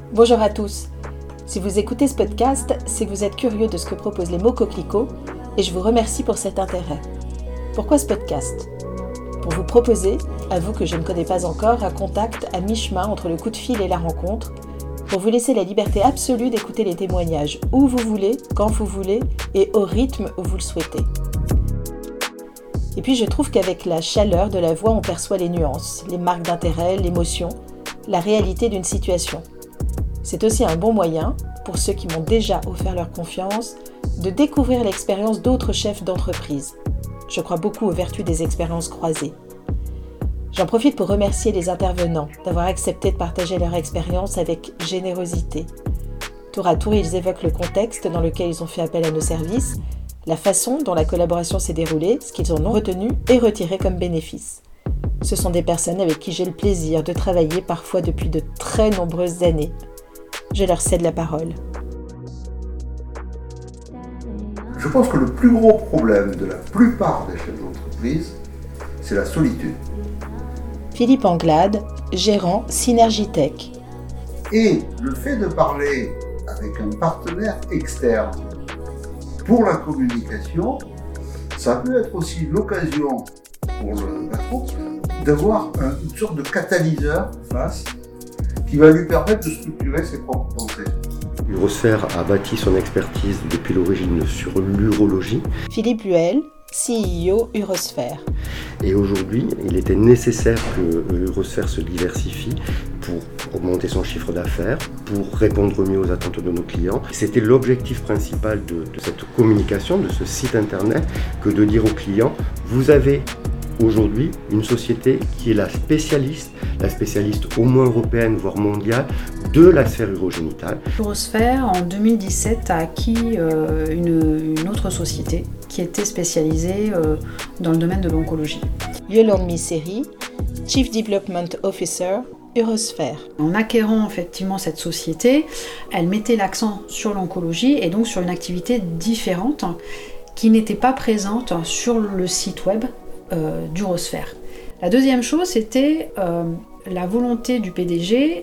Bonjour à tous. Si vous écoutez ce podcast, c'est que vous êtes curieux de ce que proposent les mots coquelicots et je vous remercie pour cet intérêt. Pourquoi ce podcast ? Pour vous proposer, à vous que je ne connais pas encore, un contact à mi-chemin entre le coup de fil et la rencontre, pour vous laisser la liberté absolue d'écouter les témoignages où vous voulez, quand vous voulez et au rythme où vous le souhaitez. Et puis je trouve qu'avec la chaleur de la voix, on perçoit les nuances, les marques d'intérêt, l'émotion, la réalité d'une situation. C'est aussi un bon moyen, pour ceux qui m'ont déjà offert leur confiance, de découvrir l'expérience d'autres chefs d'entreprise. Je crois beaucoup aux vertus des expériences croisées. J'en profite pour remercier les intervenants d'avoir accepté de partager leur expérience avec générosité. Tour à tour, ils évoquent le contexte dans lequel ils ont fait appel à nos services, la façon dont la collaboration s'est déroulée, ce qu'ils en ont retenu et retiré comme bénéfice. Ce sont des personnes avec qui j'ai le plaisir de travailler parfois depuis de très nombreuses années. Je leur cède la parole. Je pense que le plus gros problème de la plupart des chefs d'entreprise, c'est la solitude. Philippe Anglade, gérant Synergitech. Et le fait de parler avec un partenaire externe pour la communication, ça peut être aussi l'occasion pour le patron d'avoir une sorte de catalyseur face qui va lui permettre de structurer ses propres pensées. Urosphère a bâti son expertise depuis l'origine sur l'urologie. Philippe Luel, CEO Urosphère. Et aujourd'hui, il était nécessaire que Urosphère se diversifie pour augmenter son chiffre d'affaires, pour répondre mieux aux attentes de nos clients. C'était l'objectif principal de cette communication, de ce site internet, que de dire aux clients, vous avez aujourd'hui une société qui est la spécialiste au moins européenne, voire mondiale, de la sphère urogénitale. Urosphère, en 2017, a acquis une autre société qui était spécialisée dans le domaine de l'oncologie. Yolande Misseri, Chief Development Officer, Urosphère. En acquérant effectivement cette société, elle mettait l'accent sur l'oncologie et donc sur une activité différente qui n'était pas présente sur le site web d'Urosphère. La deuxième chose, c'était la volonté du PDG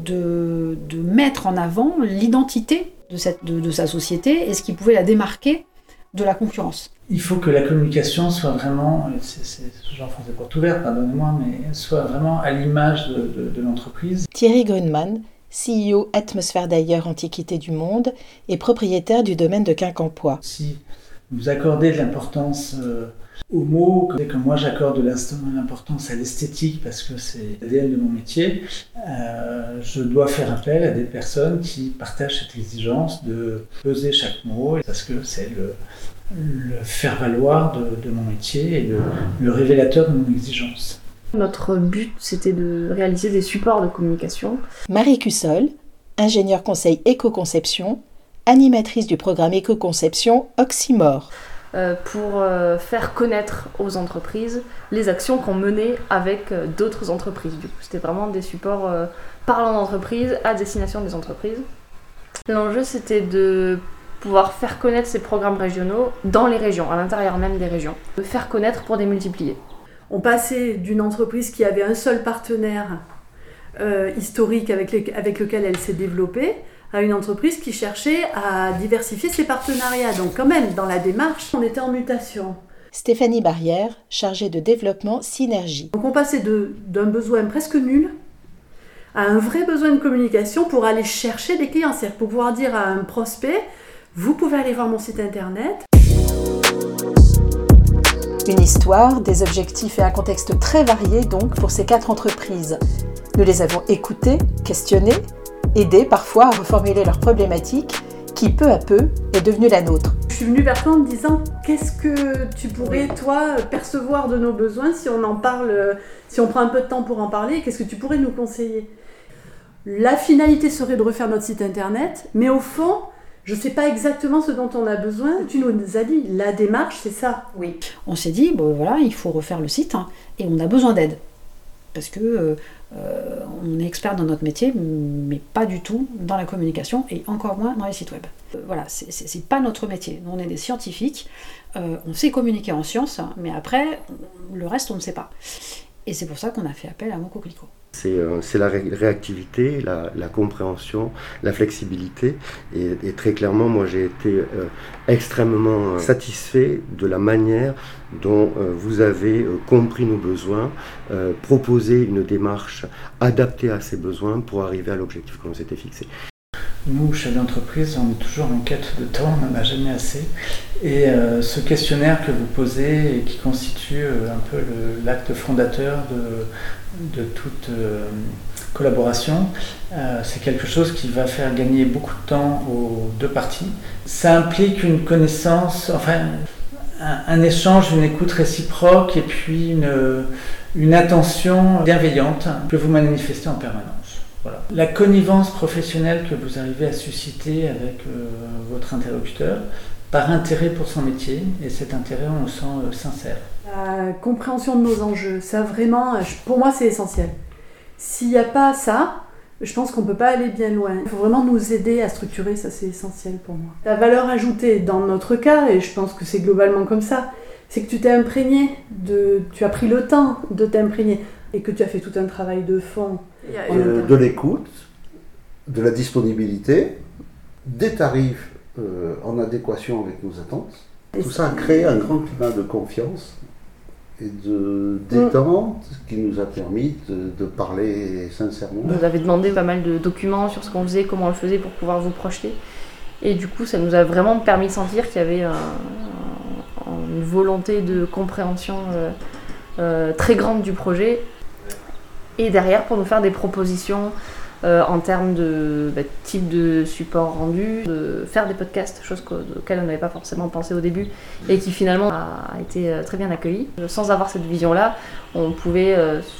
de mettre en avant l'identité de sa société et ce qui pouvait la démarquer de la concurrence. Il faut que la communication soit vraiment, j'enfonce des portes ouvertes, pardonnez-moi, mais soit vraiment à l'image de l'entreprise. Thierry Grunman, CEO Atmosphère d'ailleurs Antiquité du Monde et propriétaire du domaine de Quincampoix. Si vous accordez de l'importance aux mots, que moi j'accorde de l'importance à l'esthétique parce que c'est l'ADN de mon métier, je dois faire appel à des personnes qui partagent cette exigence de peser chaque mot parce que c'est le faire-valoir de mon métier et le révélateur de mon exigence. Notre but, c'était de réaliser des supports de communication. Marie Cussol, ingénieure conseil éco-conception, animatrice du programme éco-conception Oxymore. Pour faire connaître aux entreprises les actions qu'on menait avec d'autres entreprises. Du coup, c'était vraiment des supports parlant d'entreprise à destination des entreprises. L'enjeu, c'était de pouvoir faire connaître ces programmes régionaux dans les régions, à l'intérieur même des régions. De faire connaître pour démultiplier. On passait d'une entreprise qui avait un seul partenaire historique avec lequel elle s'est développée à une entreprise qui cherchait à diversifier ses partenariats. Donc quand même, dans la démarche, on était en mutation. Stéphanie Barrière, chargée de développement Synergie. Donc on passait d'un besoin presque nul à un vrai besoin de communication pour aller chercher des clients. C'est-à-dire pour pouvoir dire à un prospect, vous pouvez aller voir mon site internet. Une histoire, des objectifs et un contexte très varié donc pour ces 4 entreprises. Nous les avons écoutées, questionnées, aidées parfois à reformuler leurs problématiques qui peu à peu est devenue la nôtre. Je suis venue vers toi en me disant qu'est-ce que tu pourrais toi percevoir de nos besoins si on en parle, si on prend un peu de temps pour en parler, qu'est-ce que tu pourrais nous conseiller ? La finalité serait de refaire notre site internet, mais au fond, je ne sais pas exactement ce dont on a besoin. Tu nous as dit, la démarche, c'est ça. Oui. On s'est dit, voilà, il faut refaire le site et on a besoin d'aide. Parce que on est expert dans notre métier, mais pas du tout dans la communication et encore moins dans les sites web. Voilà, c'est pas notre métier. Nous, on est des scientifiques, on sait communiquer en sciences, mais après, le reste, on ne sait pas. Et c'est pour ça qu'on a fait appel à Mots Coquelicots. C'est la réactivité, la compréhension, la flexibilité. Et très clairement, moi j'ai été extrêmement satisfait de la manière dont vous avez compris nos besoins, proposé une démarche adaptée à ces besoins pour arriver à l'objectif que l'on s'était fixé. Nous, chefs d'entreprise, on est toujours en quête de temps, on n'en a jamais assez. Et ce questionnaire que vous posez et qui constitue un peu l'acte fondateur de toute collaboration, c'est quelque chose qui va faire gagner beaucoup de temps aux deux parties. Ça implique une connaissance, enfin un échange, une écoute réciproque et puis une attention bienveillante que vous manifestez en permanence. Voilà. La connivence professionnelle que vous arrivez à susciter avec votre interlocuteur, par intérêt pour son métier, et cet intérêt, on le sent sincère. La compréhension de nos enjeux, ça vraiment, pour moi, c'est essentiel. S'il n'y a pas ça, je pense qu'on ne peut pas aller bien loin. Il faut vraiment nous aider à structurer, ça c'est essentiel pour moi. La valeur ajoutée, dans notre cas, et je pense que c'est globalement comme ça, c'est que tu t'es imprégné, tu as pris le temps de t'imprégner, et que tu as fait tout un travail de fond. De l'écoute, de la disponibilité, des tarifs en adéquation avec nos attentes. Tout ça a créé un grand climat de confiance et de détente qui nous a permis de parler sincèrement. Vous avez demandé pas mal de documents sur ce qu'on faisait, comment on le faisait pour pouvoir vous projeter. Et du coup, ça nous a vraiment permis de sentir qu'il y avait une volonté de compréhension très grande du projet. Et derrière, pour nous faire des propositions en termes de type de support rendu, de faire des podcasts, chose auxquelles on n'avait pas forcément pensé au début et qui finalement a été très bien accueillie. Sans avoir cette vision-là, on pouvait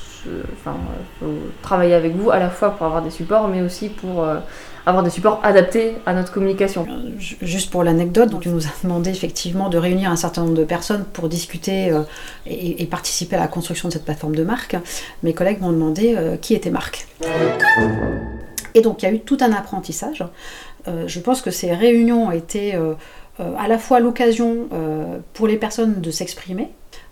travailler avec vous à la fois pour avoir des supports, mais aussi pour avoir des supports adaptés à notre communication. Juste pour l'anecdote, donc tu nous as demandé effectivement de réunir un certain nombre de personnes pour discuter et participer à la construction de cette plateforme de marque. Mes collègues m'ont demandé qui était Marc. Et donc il y a eu tout un apprentissage. Je pense que ces réunions ont été à la fois l'occasion pour les personnes de s'exprimer,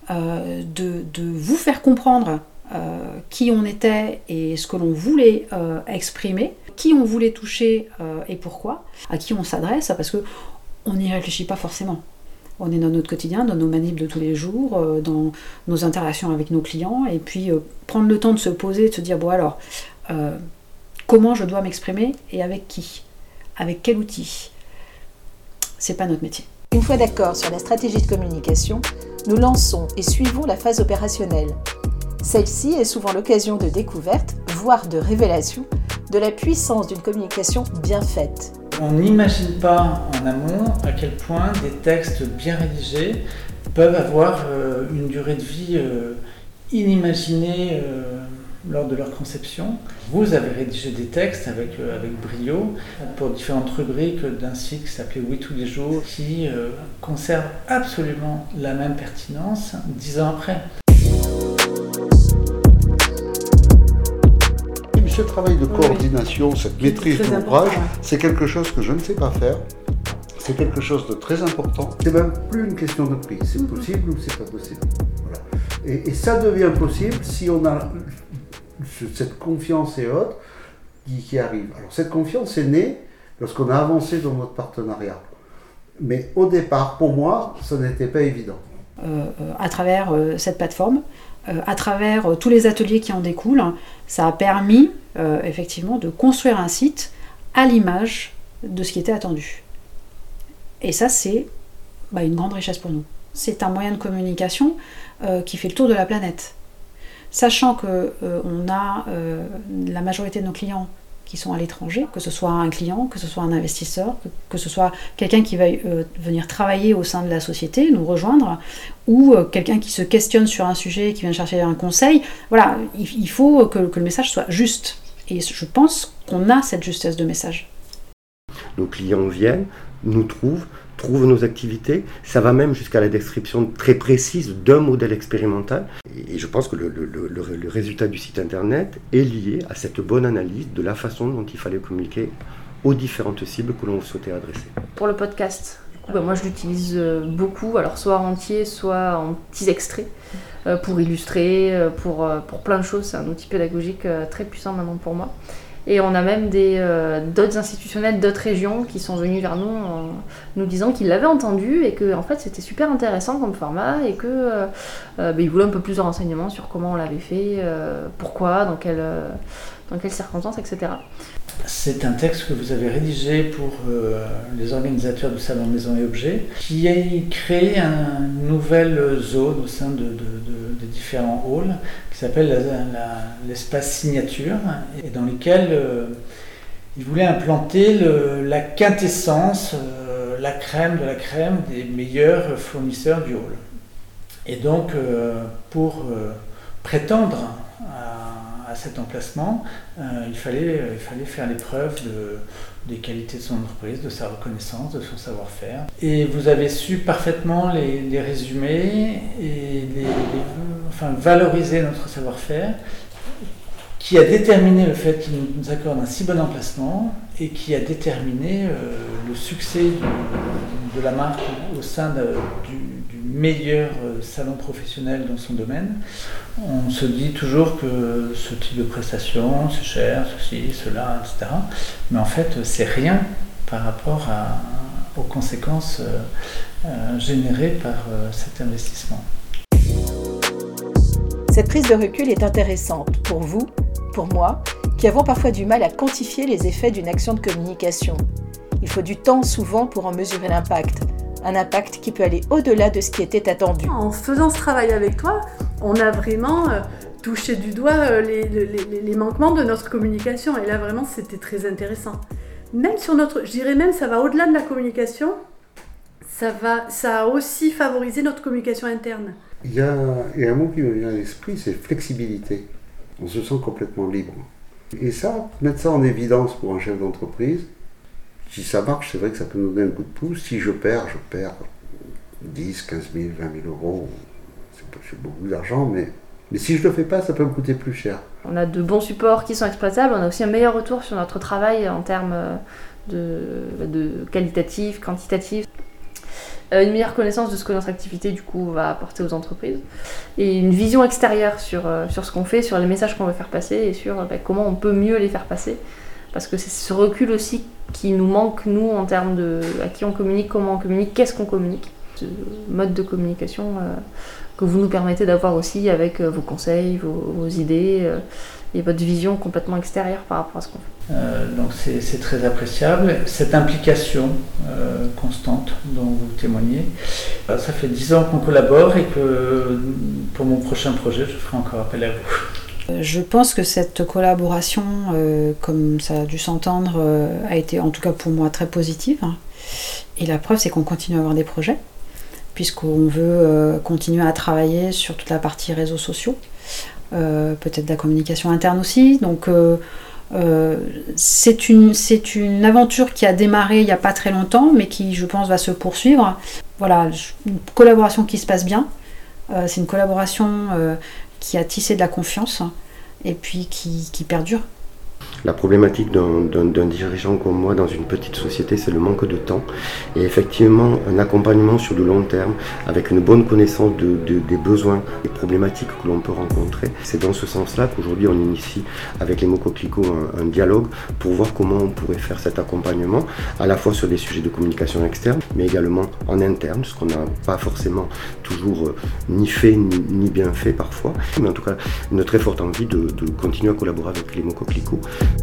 de vous faire comprendre qui on était et ce que l'on voulait exprimer, qui on voulait toucher et pourquoi, à qui on s'adresse, parce qu'on n'y réfléchit pas forcément. On est dans notre quotidien, dans nos manips de tous les jours, dans nos interactions avec nos clients, et puis prendre le temps de se poser, de se dire, bon alors, comment je dois m'exprimer et avec qui, avec quel outil. C'est pas notre métier. Une fois d'accord sur la stratégie de communication, nous lançons et suivons la phase opérationnelle. Celle-ci est souvent l'occasion de découverte, voire de révélation, de la puissance d'une communication bien faite. On n'imagine pas en amont à quel point des textes bien rédigés peuvent avoir une durée de vie inimaginée lors de leur conception. Vous avez rédigé des textes avec brio pour différentes rubriques d'un site qui s'appelait Oui tous les jours, qui conserve absolument la même pertinence 10 ans après. Ce travail de coordination, cette maîtrise de l'ouvrage, c'est quelque chose que je ne sais pas faire. C'est quelque chose de très important. C'est même plus une question de prix. C'est possible ou c'est pas possible. Voilà. Et ça devient possible si on a cette confiance et autres qui arrive. Alors cette confiance est née lorsqu'on a avancé dans notre partenariat. Mais au départ, pour moi, ça n'était pas évident. À travers cette plateforme, à travers tous les ateliers qui en découlent, ça a permis effectivement de construire un site à l'image de ce qui était attendu. Et ça, c'est une grande richesse pour nous. C'est un moyen de communication qui fait le tour de la planète. Sachant qu'on a la majorité de nos clients qui sont à l'étranger, que ce soit un client, que ce soit un investisseur, que ce soit quelqu'un qui va venir travailler au sein de la société, nous rejoindre, ou quelqu'un qui se questionne sur un sujet, qui vient chercher un conseil. Voilà, il faut que le message soit juste. Et je pense qu'on a cette justesse de message. Nos clients viennent, nous trouvent nos activités. Ça va même jusqu'à la description très précise d'un modèle expérimental. Et je pense que le résultat du site internet est lié à cette bonne analyse de la façon dont il fallait communiquer aux différentes cibles que l'on souhaitait adresser. Pour le podcast, moi je l'utilise beaucoup, alors soit entier, soit en petits extraits. pour illustrer, pour plein de choses. C'est un outil pédagogique très puissant maintenant pour moi. Et on a même d'autres institutionnels, d'autres régions qui sont venus vers nous en nous disant qu'ils l'avaient entendu et que en fait, c'était super intéressant comme format et qu'ils voulaient un peu plus de renseignements sur comment on l'avait fait, pourquoi, dans quelles circonstances, etc. C'est un texte que vous avez rédigé pour les organisateurs du Salon Maison et Objets, qui a créé une nouvelle zone au sein des différents halls, qui s'appelle l'espace signature, et dans lequel ils voulaient implanter la quintessence, la crème de la crème des meilleurs fournisseurs du hall. Et donc, pour prétendre à cet emplacement, il fallait faire l'épreuve des qualités de son entreprise, de sa reconnaissance, de son savoir-faire. Et vous avez su parfaitement les résumer et valoriser notre savoir-faire, qui a déterminé le fait qu'il nous accorde un si bon emplacement et qui a déterminé le succès de la marque au sein du meilleur salon professionnel dans son domaine. On se dit toujours que ce type de prestation, c'est cher, ceci, cela, etc. Mais en fait, c'est rien par rapport aux conséquences générées par cet investissement. Cette prise de recul est intéressante pour vous, pour moi, qui avons parfois du mal à quantifier les effets d'une action de communication. Il faut du temps souvent pour en mesurer l'impact. Un impact qui peut aller au-delà de ce qui était attendu. En faisant ce travail avec toi, on a vraiment touché du doigt les manquements de notre communication. Et là, vraiment, c'était très intéressant. Même sur je dirais même, ça va au-delà de la communication. Ça a aussi favorisé notre communication interne. Il y a un mot qui me vient à l'esprit, c'est flexibilité. On se sent complètement libre. Et ça, mettre ça en évidence pour un chef d'entreprise, si ça marche, c'est vrai que ça peut nous donner un coup de pouce. Si je perds 10, 15 000, 20 000 euros. C'est beaucoup d'argent, mais si je ne le fais pas, ça peut me coûter plus cher. On a de bons supports qui sont exploitables, on a aussi un meilleur retour sur notre travail en termes de qualitatif, quantitatif. Une meilleure connaissance de ce que notre activité du coup va apporter aux entreprises et une vision extérieure sur ce qu'on fait, sur les messages qu'on veut faire passer et sur comment on peut mieux les faire passer. Parce que c'est ce recul aussi qui nous manque, nous, en termes de à qui on communique, comment on communique, qu'est-ce qu'on communique. Ce mode de communication que vous nous permettez d'avoir aussi avec vos conseils, vos idées et votre vision complètement extérieure par rapport à ce qu'on fait. Donc c'est très appréciable. Cette implication constante dont vous témoignez, ça fait 10 ans qu'on collabore et que pour mon prochain projet, je ferai encore appel à vous. Je pense que cette collaboration, comme ça a dû s'entendre, a été en tout cas pour moi très positive. Et la preuve, c'est qu'on continue à avoir des projets, puisqu'on veut continuer à travailler sur toute la partie réseaux sociaux, peut-être de la communication interne aussi. Donc c'est une aventure qui a démarré il n'y a pas très longtemps, mais qui, je pense, va se poursuivre. Voilà, une collaboration qui se passe bien. C'est une collaboration qui a tissé de la confiance et puis qui perdure. La problématique d'un dirigeant comme moi dans une petite société, c'est le manque de temps. Et effectivement, un accompagnement sur le long terme, avec une bonne connaissance des besoins, des problématiques que l'on peut rencontrer. C'est dans ce sens-là qu'aujourd'hui on initie avec les mots coquelicots un dialogue pour voir comment on pourrait faire cet accompagnement, à la fois sur des sujets de communication externe, mais également en interne, ce qu'on n'a pas forcément toujours ni fait ni bien fait parfois. Mais en tout cas, une très forte envie de continuer à collaborer avec les mots coquelicots